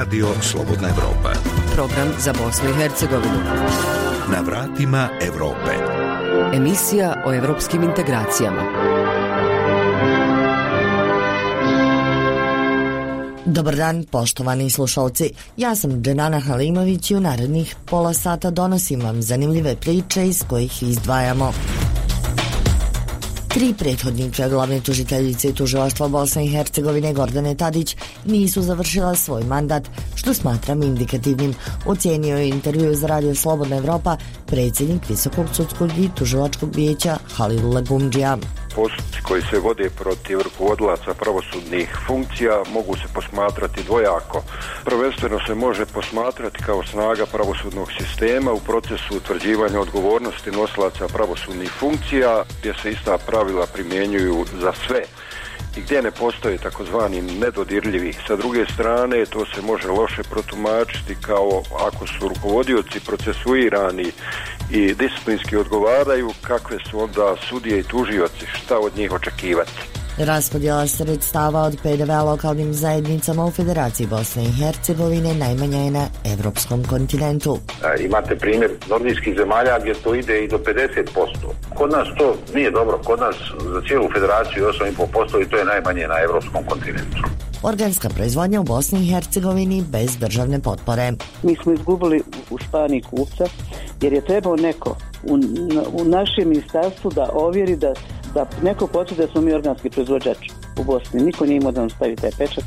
Radio Slobodna Evropa. Program za Bosnu i Hercegovinu. Na vratima Evrope. Emisija o evropskim integracijama. Dobar dan, poštovani slušalci. Ja sam Dženana Halimović i u narednih pola sata donosim vam zanimljive priče iz kojih izdvajamo. 3 prethodnika glavne tužiteljice tužilaštva Bosne i Hercegovine Gordane Tadić nisu završila svoj mandat, što smatram indikativnim, ocijenio je intervju za Radio Slobodna Evropa predsjednik Visokog sudskog i tužilačkog vijeća Halil Legumdžija. Postupci koji se vode protiv rukovodilaca pravosudnih funkcija mogu se posmatrati dvojako. Prvenstveno se može posmatrati kao snaga pravosudnog sistema u procesu utvrđivanja odgovornosti nosilaca pravosudnih funkcija, gdje se ista pravila primjenjuju za sve i gdje ne postoje takozvani nedodirljivi. Sa druge strane, to se može loše protumačiti kao ako su rukovodioci procesuirani i disciplinski odgovaraju, kakve su onda sudije i tužioci, šta od njih očekivati. Raspodjela sredstava od PDV-a lokalnim zajednicama u Federaciji Bosne i Hercegovine najmanja je na evropskom kontinentu. Imate primjer nordijskih zemalja gdje to ide i do 50%. Kod nas to nije dobro, kod nas za cijelu federaciju 8,5% i to je najmanje na evropskom kontinentu. Organska proizvodnja u Bosni i Hercegovini bez državne potpore. Mi smo izgubili u Španiji kupca jer je trebao neko u našem ministarstvu da ovjeri da neko potvrdi da smo mi organski proizvođač u Bosni. Niko nije imao da nam stavi taj pečat.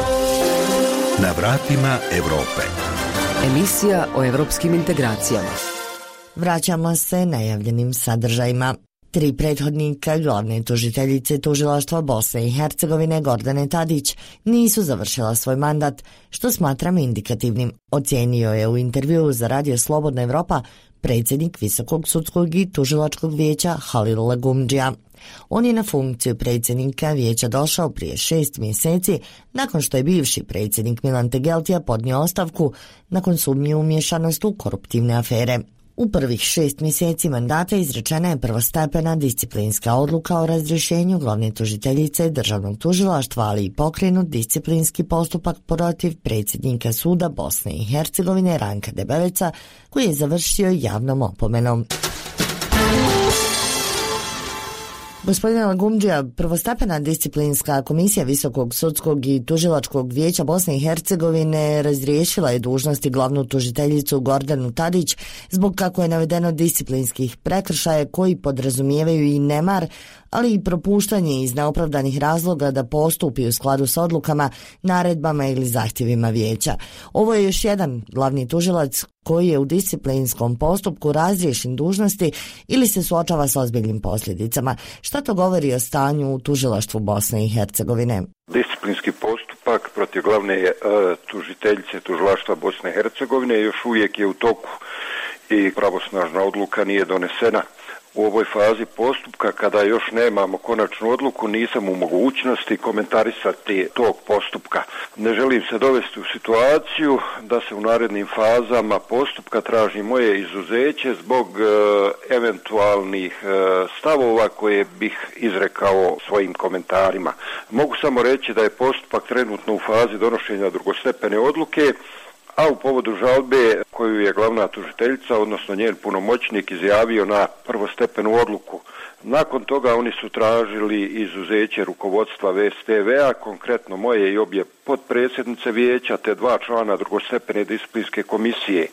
Na vratima Evrope. Emisija o evropskim integracijama. Vraćamo se najavljenim sadržajima. 3 prethodnika glavne tužiteljice tužilaštva Bosne i Hercegovine Gordane Tadić nisu završila svoj mandat, što smatram indikativnim, ocijenio je u intervjuu za Radio Slobodna Evropa predsjednik Visokog sudskog i tužilačkog vijeća Halil Legumdžija. On je na funkciju predsjednika vijeća došao prije 6 mjeseci nakon što je bivši predsjednik Milan Tegeltija podnio ostavku nakon sumnje u umiješanost u koruptivne afere. U prvih 6 mjeseci mandata izrečena je prvostepena disciplinska odluka o razrješenju glavne tužiteljice državnog tužilaštva, ali i pokrenut disciplinski postupak protiv predsjednika suda Bosne i Hercegovine Ranka Debeveca, koji je završio javnom opomenom. Gospodine Legumdžija, prvostepena disciplinska komisija Visokog sudskog i tužilačkog vijeća Bosne i Hercegovine razriješila je dužnosti glavnu tužiteljicu Gordanu Tadić zbog, kako je navedeno, disciplinskih prekršaja koji podrazumijevaju i nemar, ali i propuštanje iz neopravdanih razloga da postupi u skladu s odlukama, naredbama ili zahtjevima vijeća. Ovo je još jedan glavni tužilac koji je u disciplinskom postupku razriješen dužnosti ili se suočava s ozbiljnim posljedicama. Šta to govori o stanju u tužilaštvu Bosne i Hercegovine? Disciplinski postupak protiv glavne tužiteljice tužilaštva Bosne i Hercegovine još uvijek je u toku i pravosnažna odluka nije donesena. U ovoj fazi postupka, kada još nemamo konačnu odluku, nisam u mogućnosti komentarisati tog postupka. Ne želim se dovesti u situaciju da se u narednim fazama postupka traži moje izuzeće zbog eventualnih stavova koje bih izrekao svojim komentarima. Mogu samo reći da je postupak trenutno u fazi donošenja drugostepene odluke, a u povodu žalbe koju je glavna tužiteljica, odnosno njen punomoćnik, izjavio na prvostepenu odluku. Nakon toga oni su tražili izuzeće rukovodstva VSTV-a, konkretno moje i obje potpredsjednice vijeća, te 2 člana drugostepene disciplinske komisije.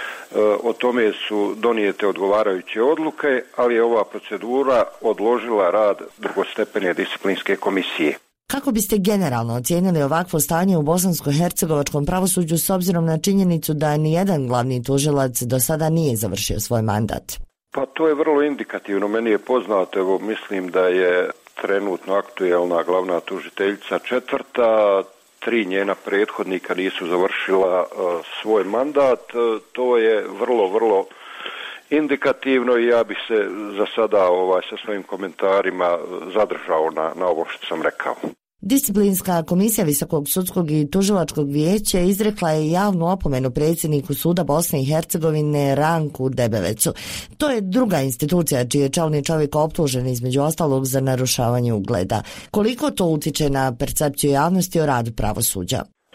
O tome su donijete odgovarajuće odluke, ali je ova procedura odložila rad drugostepene disciplinske komisije. Kako biste generalno ocijenili ovakvo stanje u bosansko-hercegovačkom pravosuđu s obzirom na činjenicu da nijedan glavni tužilac do sada nije završio svoj mandat? Pa to je vrlo indikativno. Meni je poznato, evo mislim da je trenutno aktuelna glavna tužiteljica 4. 3 njena prethodnika nisu završila svoj mandat. To je vrlo indikativno i ja bih se za sada sa svojim komentarima zadržao na ovo što sam rekao. Disciplinska komisija Visokog sudskog i tužilačkog vijeća izrekla je javnu opomenu predsjedniku suda Bosne i Hercegovine Ranku Debevecu. To je druga institucija čiji je čelni čovjek optužen između ostalog za narušavanje ugleda. Koliko to utiče na percepciju javnosti o radu pravosuđa?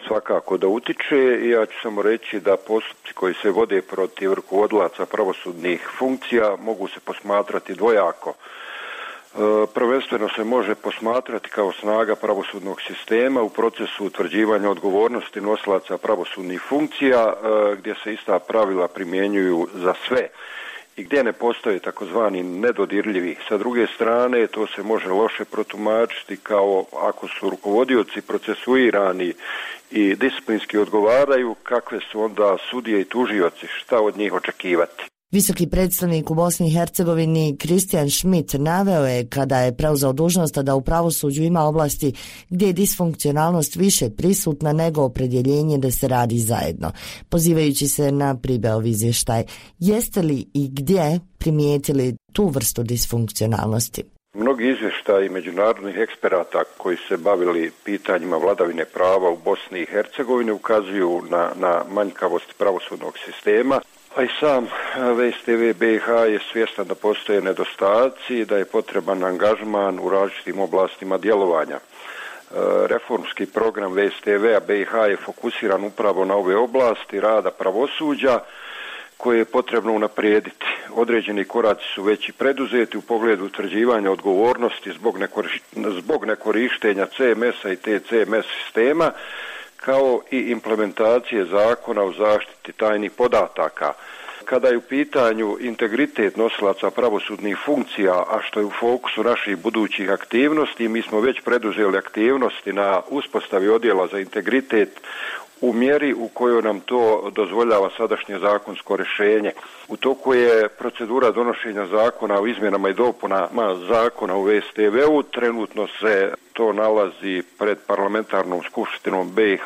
svakako da utiče i ja ću samo reći da postupci koji se vode protiv rukovodilaca pravosudnih funkcija mogu se posmatrati dvojako. Prvenstveno se može posmatrati kao snaga pravosudnog sistema u procesu utvrđivanja odgovornosti nosilaca pravosudnih funkcija gdje se ista pravila primjenjuju za sve i gdje ne postoje takozvani nedodirljivi. Sa druge strane, to se može loše protumačiti kao ako su rukovodioci procesuirani i disciplinski odgovaraju, kakve su onda sudije i tužioci, šta od njih očekivati. Visoki predstavnik u Bosni i Hercegovini Kristijan Schmidt naveo je kada je preuzeo dužnost da u pravosuđu ima oblasti gdje je disfunkcionalnost više prisutna nego opredjeljenje da se radi zajedno, pozivajući se na Pribeov izvještaj. Jeste li i gdje primijetili tu vrstu disfunkcionalnosti? Mnogi izvještaji međunarodnih eksperata koji se bavili pitanjima vladavine prava u Bosni i Hercegovini ukazuju na manjkavost pravosudnog sistema. A i sam VSTV BiH je svjestan da postoje nedostaci i da je potreban angažman u različitim oblastima djelovanja. Reformski program VSTV-a BiH je fokusiran upravo na ove oblasti rada pravosuđa koje je potrebno unaprijediti. Određeni koraci su već i preduzeti u pogledu utvrđivanja odgovornosti zbog nekorištenja CMS-a i TCMS sistema, kao i implementacije zakona o zaštiti tajnih podataka. Kada je u pitanju integritet nosilaca pravosudnih funkcija, a što je u fokusu naših budućih aktivnosti, mi smo već preduzeli aktivnosti na uspostavi odjela za integritet u mjeri u kojoj nam to dozvoljava sadašnje zakonsko rješenje. U toku je procedura donošenja zakona o izmjenama i dopunama zakona u VSTV-u. Trenutno se to nalazi pred parlamentarnom skupštinom BiH.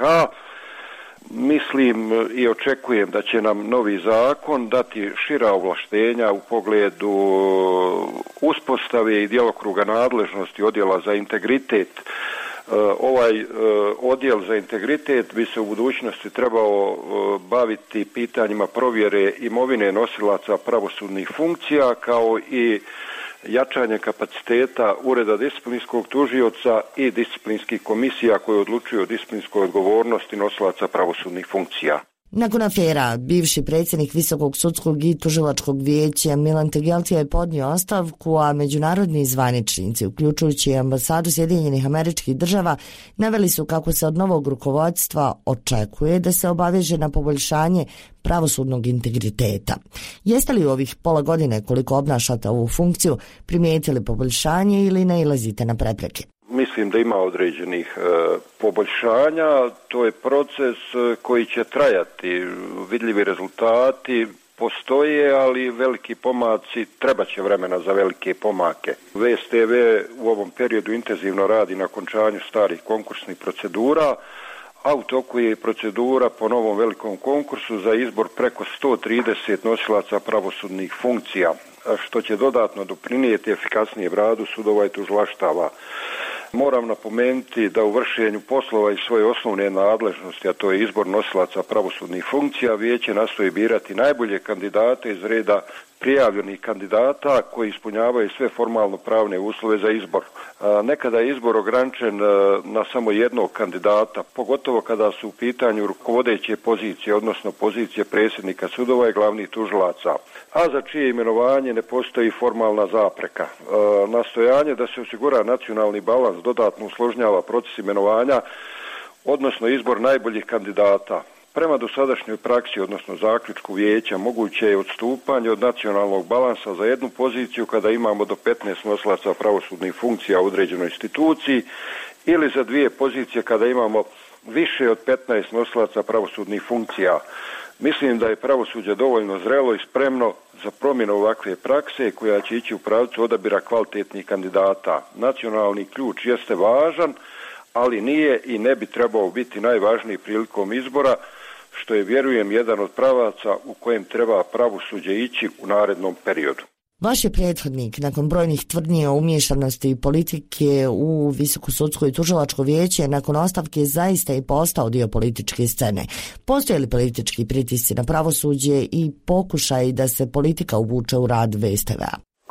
Mislim i očekujem da će nam novi zakon dati šira ovlaštenja u pogledu uspostave i djelokruga nadležnosti odjela za integritet. Ovaj odjel za integritet bi se u budućnosti trebao baviti pitanjima provjere imovine nosilaca pravosudnih funkcija, kao i jačanje kapaciteta Ureda disciplinskog tužioca i disciplinskih komisija koje odlučuju o disciplinskoj odgovornosti nosilaca pravosudnih funkcija. Nakon afera, bivši predsjednik Visokog sudskog i tužilačkog vijeća Milan Tegeltija je podnio ostavku, a međunarodni zvaničnici, uključujući i ambasadu Sjedinjenih Američkih Država, naveli su kako se od novog rukovodstva očekuje da se obaveže na poboljšanje pravosudnog integriteta. Jeste li u ovih pola godine koliko obnašate ovu funkciju primijetili poboljšanje ili nailazite na prepreke? Mislim da ima određenih poboljšanja, to je proces koji će trajati, vidljivi rezultati postoje, ali veliki pomaci, treba će vremena za velike pomake. VSTV u ovom periodu intenzivno radi na okončanju starih konkursnih procedura, a u toku je procedura po novom velikom konkursu za izbor preko 130 nosilaca pravosudnih funkcija, što će dodatno doprinijeti efikasnijem radu sudova i tužilaštava. Moram napomenuti da u vršenju poslova i svoje osnovne nadležnosti, a to je izbor nosilaca pravosudnih funkcija, vijeće nastoji birati najbolje kandidate iz reda prijavljenih kandidata koji ispunjavaju sve formalno pravne uslove za izbor. Nekada je izbor ograničen na samo jednog kandidata, pogotovo kada su u pitanju rukovodeće pozicije, odnosno pozicije predsjednika sudova i glavnih tužilaca, a za čije imenovanje ne postoji formalna zapreka. Nastojanje da se osigura nacionalni balans dodatno usložnjava proces imenovanja, odnosno izbor najboljih kandidata. Prema dosadašnjoj praksi, odnosno zaključku vijeća, moguće je odstupanje od nacionalnog balansa za jednu poziciju kada imamo do 15 nosilaca pravosudnih funkcija u određenoj instituciji ili za dvije pozicije kada imamo više od 15 nosilaca pravosudnih funkcija. Mislim da je pravosuđe dovoljno zrelo i spremno za promjenu ovakve prakse koja će ići u pravcu odabira kvalitetnih kandidata. Nacionalni ključ jeste važan, ali nije i ne bi trebao biti najvažniji prilikom izbora, što je, vjerujem, jedan od pravaca u kojem treba pravosuđe ići u narednom periodu. Vaš je prethodnik, nakon brojnih tvrdnji o umiješanosti politike u Visoko sudsko i tužilačko vijeće, nakon ostavke zaista i postao dio političke scene. Postoje li politički pritisci na pravosuđe i pokušaj da se politika uvuče u rad VSTV-a?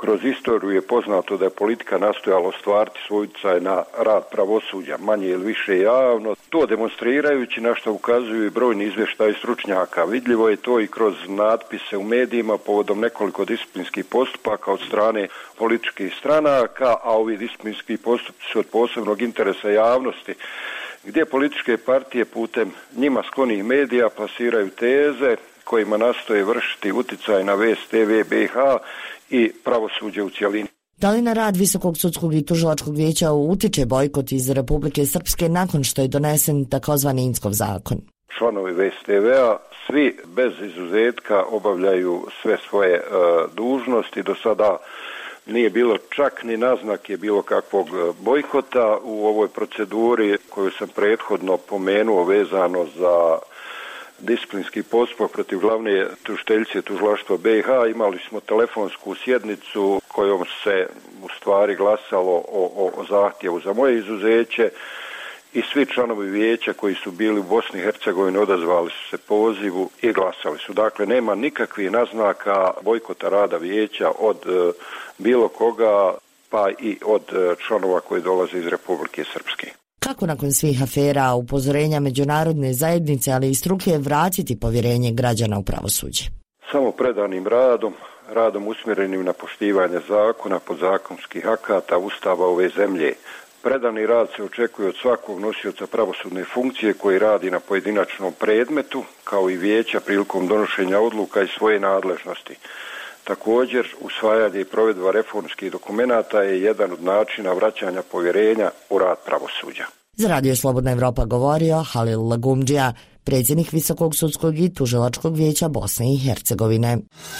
Kroz istoriju je poznato da je politika nastojala ostvariti svoj utjecaj na rad pravosuđa, manje ili više javno. To demonstrirajući, na što ukazuju i brojni izvještaji stručnjaka. Vidljivo je to i kroz natpise u medijima povodom nekoliko disciplinskih postupaka od strane političkih stranaka, a ovi disciplinski postupci su od posebnog interesa javnosti, gdje političke partije putem njima sklonih medija plasiraju teze kojima nastoje vršiti utjecaj na vest TV BiH i pravosuđe u cjelini. Da li na rad Visokog sudskog i tužilačkog vijeća utiče bojkot iz Republike Srpske nakon što je donesen takozvani Inckov zakon? Članovi vest TV-a svi bez izuzetka obavljaju sve svoje dužnosti. Do sada nije bilo čak ni naznake bilo kakvog bojkota u ovoj proceduri koju sam prethodno pomenuo vezano za disciplinski postupak protiv glavne tužiteljice tužilaštva BiH. Imali smo telefonsku sjednicu kojom se u stvari glasalo o zahtjevu za moje izuzeće i svi članovi vijeća koji su bili u Bosni i Hercegovini odazvali su se pozivu i glasali su. Dakle, nema nikakvih naznaka bojkota rada vijeća od bilo koga, pa i od članova koji dolaze iz Republike Srpske. Kako nakon svih afera, upozorenja međunarodne zajednice, ali i struke, vratiti povjerenje građana u pravosuđe? Samo predanim radom usmjerenim na poštivanje zakona, podzakonskih akata, ustava ove zemlje. Predani rad se očekuje od svakog nosioca pravosudne funkcije koji radi na pojedinačnom predmetu, kao i vijeća prilikom donošenja odluka iz svoje nadležnosti. Također, usvajanje i provedba reformskih dokumenata je jedan od načina vraćanja povjerenja u rad pravosuđa. Za Radio Slobodna Evropa govorio Halil Lagumdžija, predsjednik Visokog sudskog i tužilačkog vijeća Bosne i Hercegovine.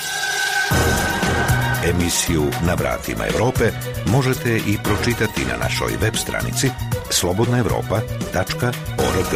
Emisiju Na vratima Europe možete i pročitati na našoj web stranici slobodnaevropa.org.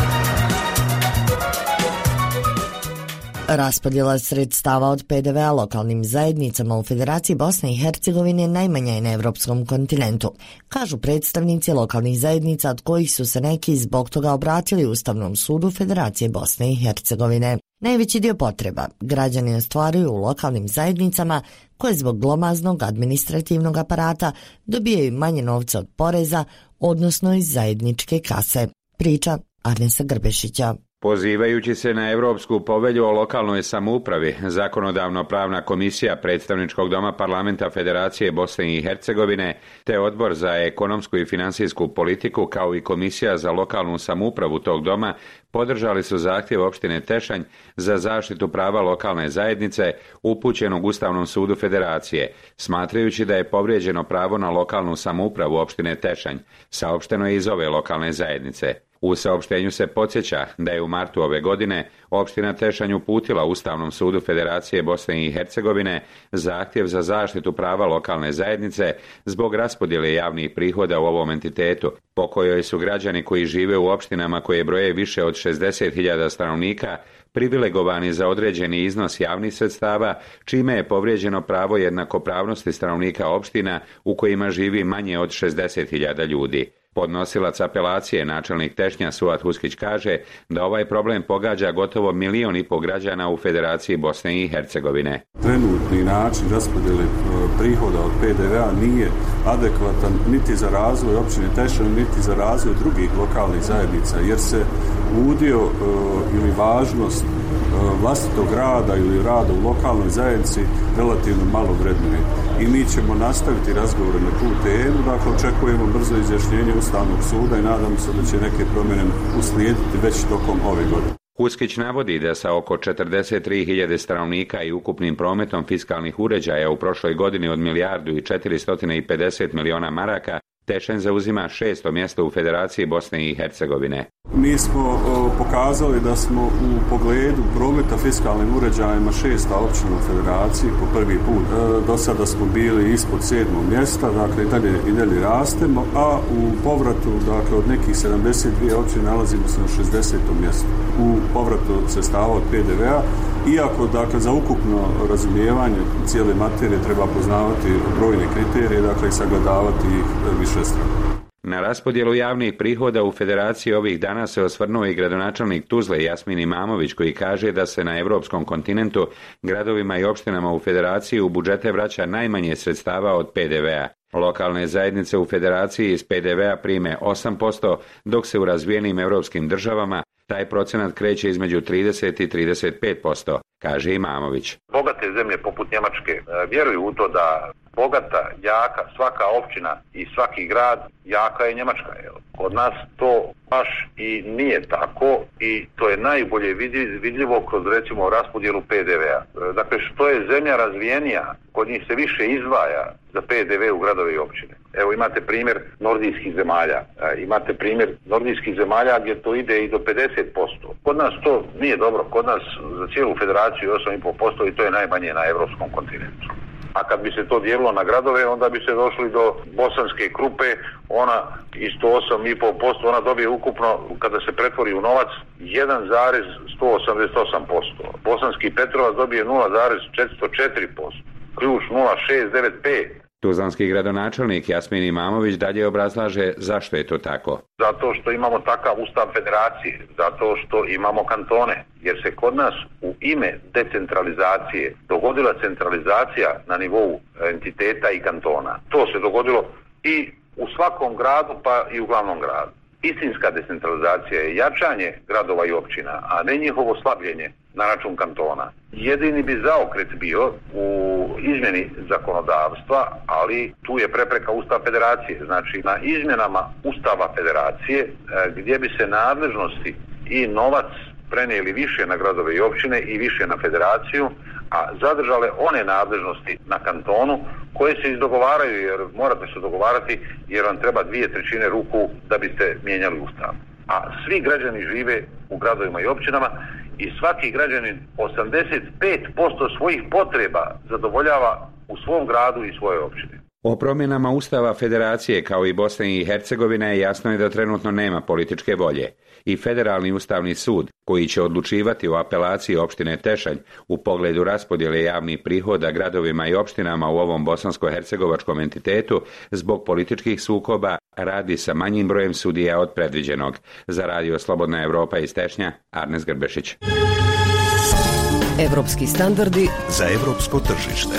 Raspodjela sredstava od PDV-a lokalnim zajednicama u Federaciji Bosne i Hercegovine najmanja je na evropskom kontinentu, kažu predstavnici lokalnih zajednica, od kojih su se neki zbog toga obratili Ustavnom sudu Federacije Bosne i Hercegovine. Najveći dio potreba građani ostvaruju u lokalnim zajednicama koje zbog glomaznog administrativnog aparata dobijaju manje novca od poreza, odnosno iz zajedničke kase. Priča Arnesa Grbešića. Pozivajući se na Europsku povelju o lokalnoj samoupravi, Zakonodavno-pravna komisija Predstavničkog doma Parlamenta Federacije Bosne i Hercegovine te Odbor za ekonomsku i financijsku politiku kao i Komisija za lokalnu samoupravu tog doma podržali su zahtjev opštine Tešanj za zaštitu prava lokalne zajednice upućenog Ustavnom sudu Federacije, smatrajući da je povrijeđeno pravo na lokalnu samoupravu opštine Tešanj, saopšteno je iz ove lokalne zajednice. U saopštenju se podsjeća da je u martu ove godine opština Tešanj uputila Ustavnom sudu Federacije Bosne i Hercegovine zahtjev za zaštitu prava lokalne zajednice zbog raspodjele javnih prihoda u ovom entitetu, po kojoj su građani koji žive u opštinama koje broje više od 60.000 stanovnika privilegovani za određeni iznos javnih sredstava, čime je povrijeđeno pravo jednakopravnosti stanovnika opština u kojima živi manje od 60.000 ljudi. Podnosilac apelacije, načelnik Tešnja Suat Huskić, kaže da ovaj problem pogađa gotovo 1,5 miliona građana u Federaciji Bosne i Hercegovine. Trenutni način raspodjele prihoda od PDV-a nije adekvatan niti za razvoj općine Tešanj, niti za razvoj drugih lokalnih zajednica, jer se udio ili važnost vlastitog rada ili rada u lokalnoj zajednici relativno malo vrednuje. I mi ćemo nastaviti razgovore na tu temu, dakle očekujemo brzo izjašnjenje Ustavnog suda i nadamo se da će neke promjene uslijediti već tokom ove godine. Huskić navodi da sa oko 43.000 stanovnika i ukupnim prometom fiskalnih uređaja u prošloj godini od 1.450 miliona maraka, Tešanj zauzima 6. mjesto u Federaciji Bosne i Hercegovine. Mi smo pokazali da smo u pogledu prometa fiskalnim uređajima 6. općina u Federaciji po prvi put. Do sada smo bili ispod 7. mjesta, dakle i dalje rastemo, a u povratu, dakle od nekih 72 općine nalazimo se na 60. mjestu u povratu sredstava od PDV-a, iako dakle za ukupno razumijevanje cijele materije treba poznavati brojne kriterije, dakle i sagledavati ih višestrano. Na raspodjelu javnih prihoda u Federaciji ovih dana se osvrnuo i gradonačelnik Tuzle Jasmin Imamović, koji kaže da se na europskom kontinentu gradovima i opštinama u Federaciji u budžete vraća najmanje sredstava od PDV-a. Lokalne zajednice u Federaciji iz PDV-a prime 8%, dok se u razvijenim europskim državama taj procenat kreće između 30 i 35%, kaže Imamović. Bogate zemlje poput Njemačke vjeruju u to da bogata, jaka, svaka općina i svaki grad, jaka je Njemačka. Kod nas to baš i nije tako i to je najbolje vidljivo kroz recimo raspodjelu PDV-a. Dakle, što je zemlja razvijenija, kod njih se više izdvaja za PDV u gradove i općine. Evo imate primjer nordijskih zemalja, gdje to ide i do 50%. Kod nas to nije dobro, kod nas za cijelu federaciju 8,5% i to je najmanje na europskom kontinentu. A kad bi se to dijelilo na gradove, onda bi se došli do Bosanske Krupe, ona isto 8,5%, ona dobije ukupno, kada se pretvori u novac, 1,188%. Bosanski Petrovac dobije 0,404%, Ključ 0,695%. Tuzlanski gradonačelnik Jasmin Imamović dalje obrazlaže zašto je to tako. Zato što imamo takav ustav federacije, zato što imamo kantone, jer se kod nas u ime decentralizacije dogodila centralizacija na nivou entiteta i kantona. To se dogodilo i u svakom gradu pa i u glavnom gradu. Istinska decentralizacija je jačanje gradova i općina, a ne njihovo slabljenje na račun kantona. Jedini bi zaokret bio u izmjeni zakonodavstva, ali tu je prepreka Ustav federacije. Znači, na izmjenama Ustava federacije, gdje bi se nadležnosti i novac prenijeli više na gradove i općine i više na federaciju, a zadržale one nadležnosti na kantonu koje se izdogovaraju, jer morate se dogovarati, jer vam treba 2/3 ruku da biste mijenjali Ustav. A svi građani žive u gradovima i općinama i svaki građanin 85% svojih potreba zadovoljava u svom gradu i svojoj općini. O promjenama Ustava Federacije kao i Bosne i Hercegovine jasno je da trenutno nema političke volje. I Federalni ustavni sud, koji će odlučivati o apelaciji opštine Tešanj u pogledu raspodjele javnih prihoda gradovima i opštinama u ovom bosansko-hercegovačkom entitetu, zbog političkih sukoba radi sa manjim brojem sudija od predviđenog. Za Radio Slobodna Evropa iz Tešnja, Arnes Grbešić. Evropski standardi za evropsko tržište.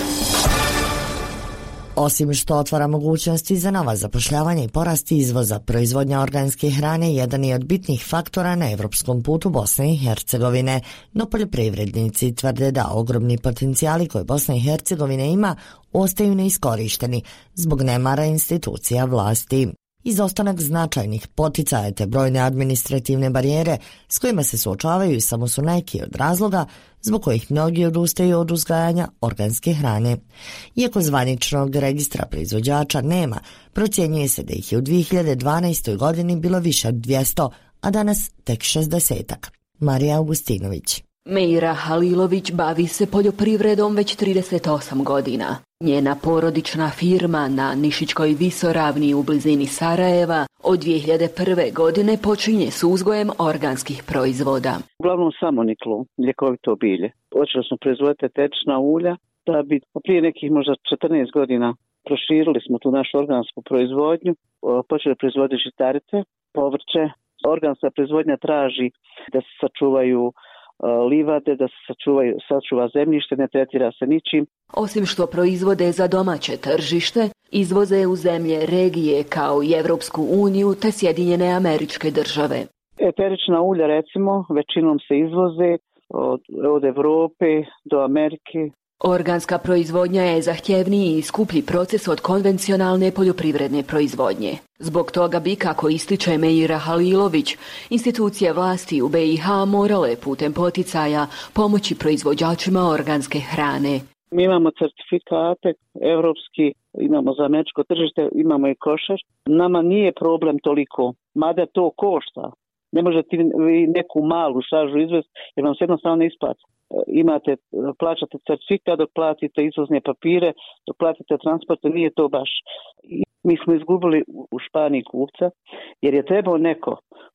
Osim što otvara mogućnosti za nova zapošljavanja i porast izvoza, proizvodnja organske hrane jedan je od bitnih faktora na evropskom putu Bosne i Hercegovine, no poljoprivrednici tvrde da ogromni potencijali koje Bosna i Hercegovina ima ostaju neiskorišteni zbog nemara institucija vlasti. Izostanak značajnih poticaja te brojne administrativne barijere s kojima se suočavaju samo su neki od razloga zbog kojih mnogi odustaju od uzgajanja organske hrane. Iako zvaničnog registra proizvođača nema, procjenjuje se da ih je u 2012. godini bilo više od 200, a danas tek 60-ak. Marija Augustinović. Meira Halilović bavi se poljoprivredom već 38 godina. Njena porodična firma na Nišićkoj visoravni u blizini Sarajeva od 2001. godine počinje s uzgojem organskih proizvoda. Uglavnom samoniklo, ljekovito bilje. Počeli smo proizvoditi eterična ulja, da bi prije nekih možda 14 godina proširili smo tu našu organsku proizvodnju, počeli proizvoditi žitarice, povrće. Organska proizvodnja traži da se sačuvaju livade, da se sačuva zemljište, ne tretira se ničim. Osim što proizvode za domaće tržište, izvoze u zemlje regije kao i Evropsku uniju te Sjedinjene Američke Države. Eterična ulja recimo većinom se izvoze od Evrope do Amerike. Organska proizvodnja je zahtjevniji i skuplji proces od konvencionalne poljoprivredne proizvodnje. Zbog toga bi, kako ističe Meira Halilović, institucije vlasti u BiH morale putem poticaja pomoći proizvođačima organske hrane. Mi imamo certifikate evropski, imamo za američko tržište, imamo i košar. Nama nije problem toliko, mada to košta. Ne možete vi neku malu šaržu izvesti jer vam se jednostavno ne isplati. Plaćate certifikat dok platite izvozne papire, dok platite transporte, nije to baš. Mi smo izgubili u Španiji kupca jer je trebao neko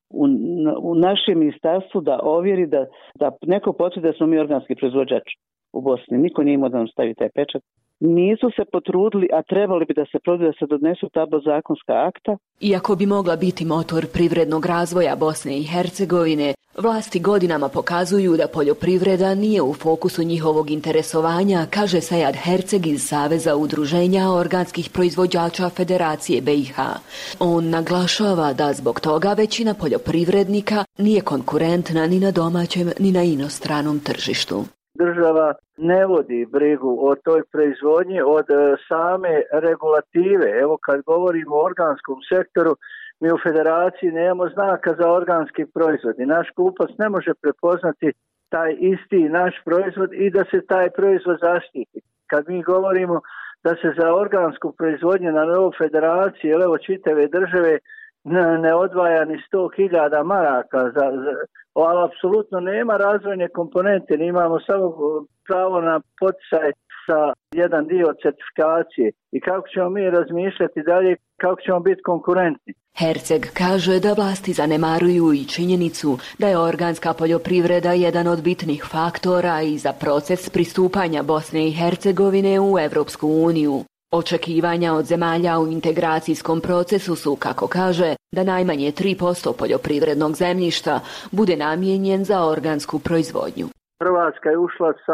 u našem ministarstvu da ovjeri da neko potvrdi da smo mi organski proizvođač u Bosni. Niko nije imao da nam stavi taj pečat. nisu se potrudili, a trebali bi da se donesu ta zakonska akta. Iako bi mogla biti motor privrednog razvoja Bosne i Hercegovine, vlasti godinama pokazuju da poljoprivreda nije u fokusu njihovog interesovanja, kaže Sajad Herceg iz Saveza udruženja organskih proizvođača Federacije BiH. On naglašava da zbog toga većina poljoprivrednika nije konkurentna ni na domaćem ni na inostranom tržištu. Država ne vodi brigu o toj proizvodnji od same regulative. Evo kad govorimo o organskom sektoru, mi u Federaciji nemamo znaka za organski proizvod i naš kupac ne može prepoznati taj isti naš proizvod i da se taj proizvod zaštiti. Kad mi govorimo da se za organsku proizvodnju na nivou Federacije, evo čitave države, ne odvaja ni 100.000 maraka, ali apsolutno nema razvojne komponente, imamo samo pravo na poticaj sa jedan dio certifikacije. I kako ćemo mi razmišljati dalje, kako ćemo biti konkurentni? Herceg kaže da vlasti zanemaruju i činjenicu da je organska poljoprivreda jedan od bitnih faktora i za proces pristupanja Bosne i Hercegovine u Evropsku uniju. Očekivanja od zemalja u integracijskom procesu su, kako kaže, da najmanje 3% poljoprivrednog zemljišta bude namijenjen za organsku proizvodnju. Hrvatska je ušla sa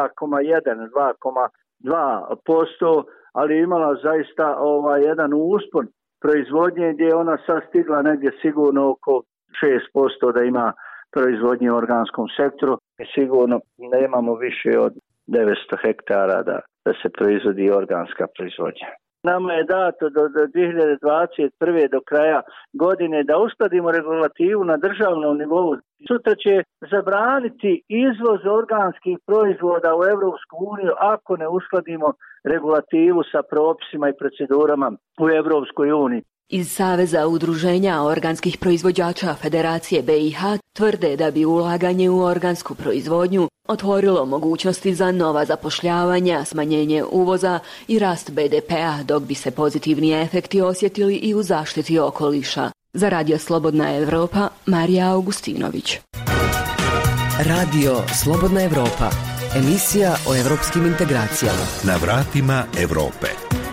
2,1-2,2%, ali imala zaista jedan uspon proizvodnje gdje je ona sad stigla negdje sigurno oko 6% da ima proizvodnje u organskom sektoru. I sigurno nemamo više od 900 hektara da se proizvodi organska proizvodnja. Nama je dato do 2021. do kraja godine da uskladimo regulativu na državnom nivou. Sutra će zabraniti izvoz organskih proizvoda u Evropsku uniju ako ne uskladimo regulativu sa propisima i procedurama u Evropskoj uniji. Iz Saveza udruženja organskih proizvođača Federacije BiH tvrde da bi ulaganje u organsku proizvodnju otvorilo mogućnosti za nova zapošljavanja, smanjenje uvoza i rast BDP-a, dok bi se pozitivni efekti osjetili i u zaštiti okoliša. Za Radio Slobodna Evropa, Marija Augustinović. Radio Slobodna Evropa, emisija o evropskim integracijama. Na vratima Evrope.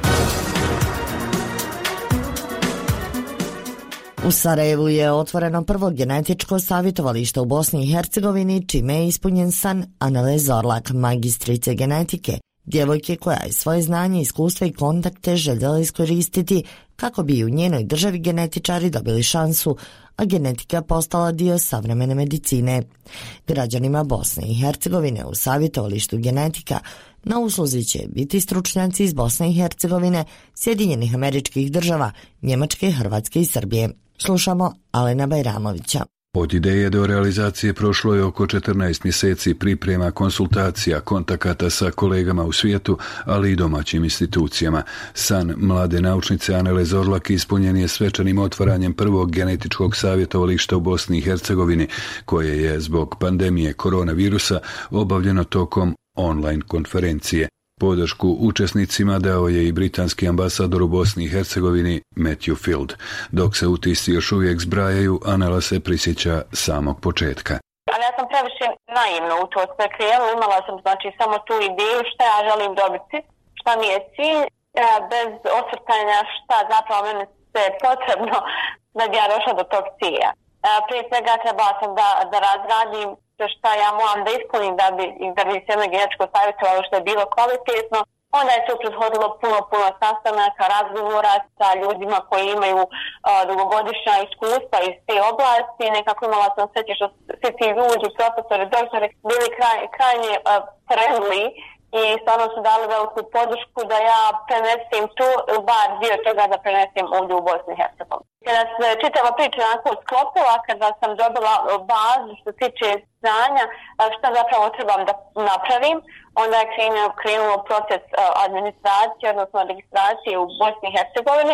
U Sarajevu je otvoreno prvo genetičko savjetovalište u Bosni i Hercegovini, čime je ispunjen san Anele Zorlak, magistrice genetike, djevojke koja je svoje znanje, iskustva i kontakte željela iskoristiti kako bi u njenoj državi genetičari dobili šansu, a genetika postala dio savremene medicine. Građanima Bosne i Hercegovine u savjetovalištu genetika na usluzi će biti stručnjaci iz Bosne i Hercegovine, Sjedinjenih Američkih Država, Njemačke, Hrvatske i Srbije. Slušamo Alena Bajramovića. Od ideje do realizacije prošlo je oko 14 mjeseci priprema, konsultacija, kontakata sa kolegama u svijetu, ali i domaćim institucijama. San mlade naučnice Anele Zorlak ispunjen je svečanim otvaranjem prvog genetičkog savjetovališta u Bosni i Hercegovini, koje je zbog pandemije koronavirusa obavljeno tokom online konferencije. Podršku učesnicima dao je i britanski ambasador u Bosni i Hercegovini Matthew Field. Dok se utisci još uvijek zbrajaju, Anela se prisjeća samog početka. Ali ja sam previše naivno u to sve krenula, imala sam samo tu ideju šta ja želim dobiti, šta mi je cilj, bez osvrtanja šta zapravo meni se potrebno da bi ja došla do tog cilja. Prije svega trebala sam da razradim šta ja moram da ispunim da bi se jedno genetičko savjetovalo što je bilo kvalitetno. Onda je tu prethodilo puno sastanaka, razgovora sa ljudima koji imaju dugogodišnja iskustva iz te oblasti. Nekako imala sam sreće što svi ti ljudi, profesori, doktori bili krajnje friendly i stvarno su dali veliku podršku da ja prenesem tu, bar dio toga da prenesem ovdje u Bosni i Hercegovini. Kada se čitava priča onako sklopila, kada sam dobila bazu što tiče znanja šta zapravo trebam da napravim, onda je krenuo proces administracije, odnosno registracije u Bosni i Hercegovini,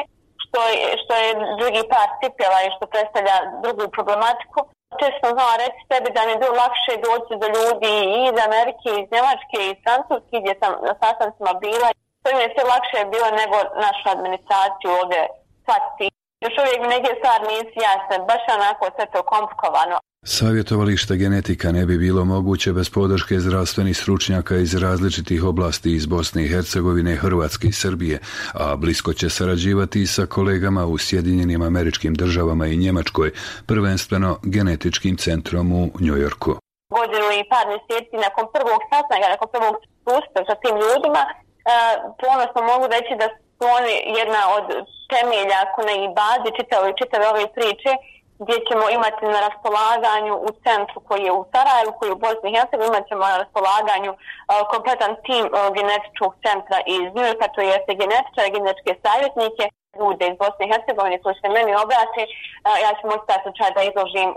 što je drugi par cipela i što predstavlja drugu problematiku. Često sam znala reći sebi da mi je bilo lakše doći do ljudi i iz Amerike, iz Njemačke, iz Francuske, gdje sam na sastancima bila. To mi je sve lakše bilo nego našu administraciju ovdje shvatiti. Još uvijek neke stvari nisu jasne, baš onako sve to komplikovano. Savjetovalište genetika ne bi bilo moguće bez podrške zdravstvenih stručnjaka iz različitih oblasti iz Bosne i Hercegovine, Hrvatske i Srbije, a blisko će sarađivati i sa kolegama u Sjedinjenim Američkim Državama i Njemačkoj, prvenstveno genetičkim centrom u Njujorku. Godinu i par mjeseci nakon prvog sastanka, nakon prvog susreta sa tim ljudima, ponosno mogu reći da su oni jedna od temelja i bazi čitave ove priče, gdje ćemo imati na raspolaganju u centru koji je u Sarajevu, koji je u Bosni i Hercegovini, imat ćemo na raspolaganju kompletan tim genetičkog centra iz Njujorka, to jeste genetičare, genetičke savjetnike, ljude iz Bosne i Hercegovine koji se meni obrate. Ja ću moći taj slučaj da izložim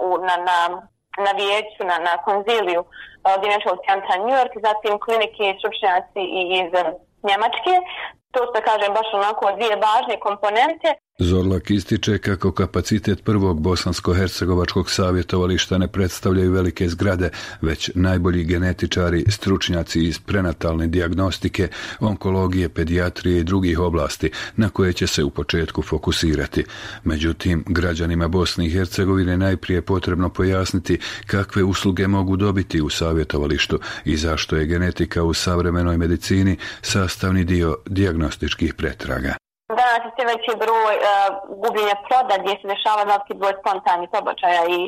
na vijeću, na konziliju genetičkog centra Njujork, zatim klinike i stručnjaci iz Njemačke. To se kažem baš onako dvije važne komponente. Zorlak ističe kako kapacitet prvog bosansko-hercegovačkog savjetovališta ne predstavljaju velike zgrade, već najbolji genetičari, stručnjaci iz prenatalne dijagnostike, onkologije, pedijatrije i drugih oblasti na koje će se u početku fokusirati. Međutim, građanima Bosne i Hercegovine najprije je potrebno pojasniti kakve usluge mogu dobiti u savjetovalištu i zašto je genetika u savremenoj medicini sastavni dio dijagnostičkih pretraga. Danas je sve veći broj gubljenja ploda gdje se dešava veliki broj spontanih pobačaja i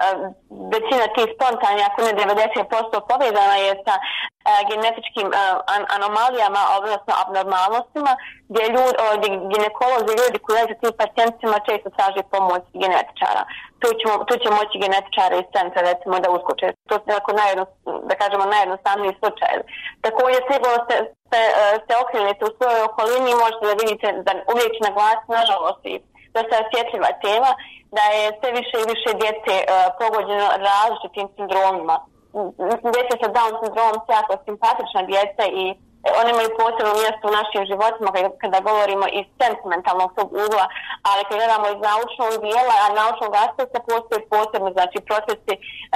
većina tih spontanih, ako ne 90%, povezana je sa genetičkim anomalijama, odnosno abnormalnostima, gdje ginekolozi, ljudi koji leže tim pacijentima često traže pomoć genetičara. Tu će moći genetičari iz centra recimo da uskoče. To je najjednostavniji slučaj. Također sigurno se okrenete u svojoj okolini, možete da vidite da uvijek naglasiti, nažalost, i da se osjetljiva tema, da je sve više i više djece pogođeno različitim sindromima. Djeca sa Down sindromom su jako simpatična djeca i oni imaju posebno mjesto u našim životima kada govorimo iz sentimentalnog ugla, ali kada gledamo iz naučnog dijela, a naučnog aspekta postoje posebno, procesi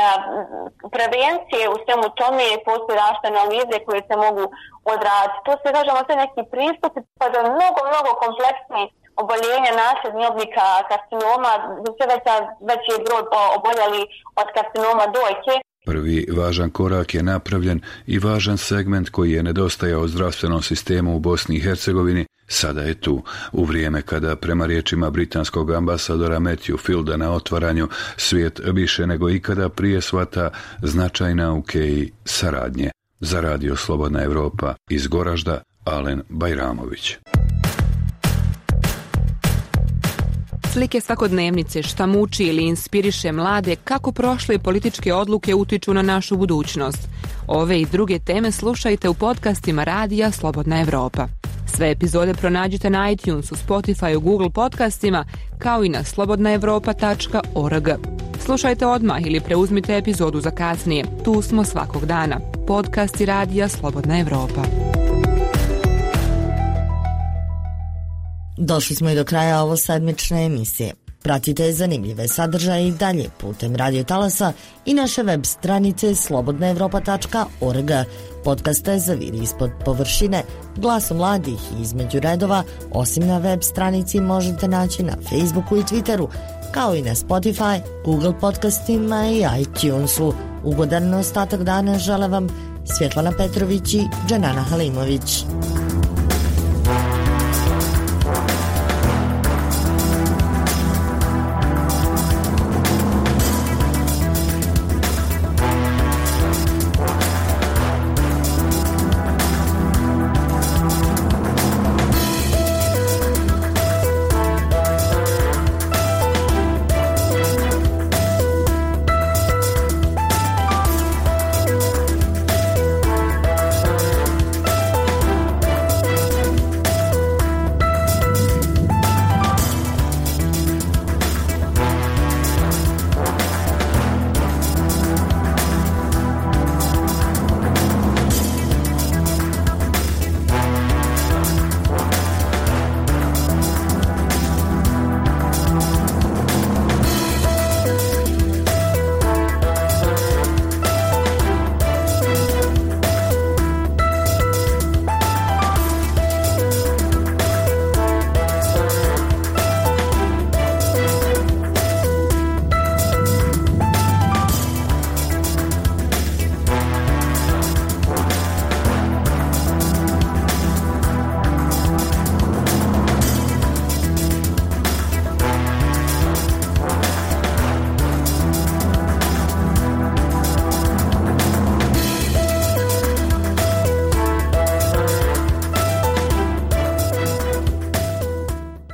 prevencije u svemu tome, postoje različite analize koje se mogu odraditi. To se kažemo sve neki pristupi, pa da mnogo kompleksniji oboljenja nasljednih oblika karcinoma, sve veći je broj oboljeli od karcinoma dojke. Prvi važan korak je napravljen i važan segment koji je nedostajao zdravstvenom sistemu u Bosni i Hercegovini sada je tu, u vrijeme kada, prema riječima britanskog ambasadora Matthew Fielda na otvaranju, svijet više nego ikada prije shvata značaj nauke i saradnje. Za Radio Slobodna Evropa iz Goražda, Alen Bajramović. Slike svakodnevnice, šta muči ili inspiriše mlade, kako prošle političke odluke utiču na našu budućnost. Ove i druge teme slušajte u podcastima Radija Slobodna Evropa. Sve epizode pronađite na iTunesu, Spotify, Google podcastima, kao i na slobodnaevropa.org. Slušajte odmah ili preuzmite epizodu za kasnije. Tu smo svakog dana. Podcasti Radija Slobodna Evropa. Došli smo i do kraja ovo sedmične emisije. Pratite zanimljive sadržaje i dalje putem Radio Talasa i naše web stranice slobodnaevropa.org. Podcaste Zaviri ispod površine, Glasom mladih i Između redova, osim na web stranici možete naći na Facebooku i Twitteru, kao i na Spotify, Google podcastima i iTunesu. Ugodan ostatak dana žele vam Svjetlana Petrović i Dženana Halimović.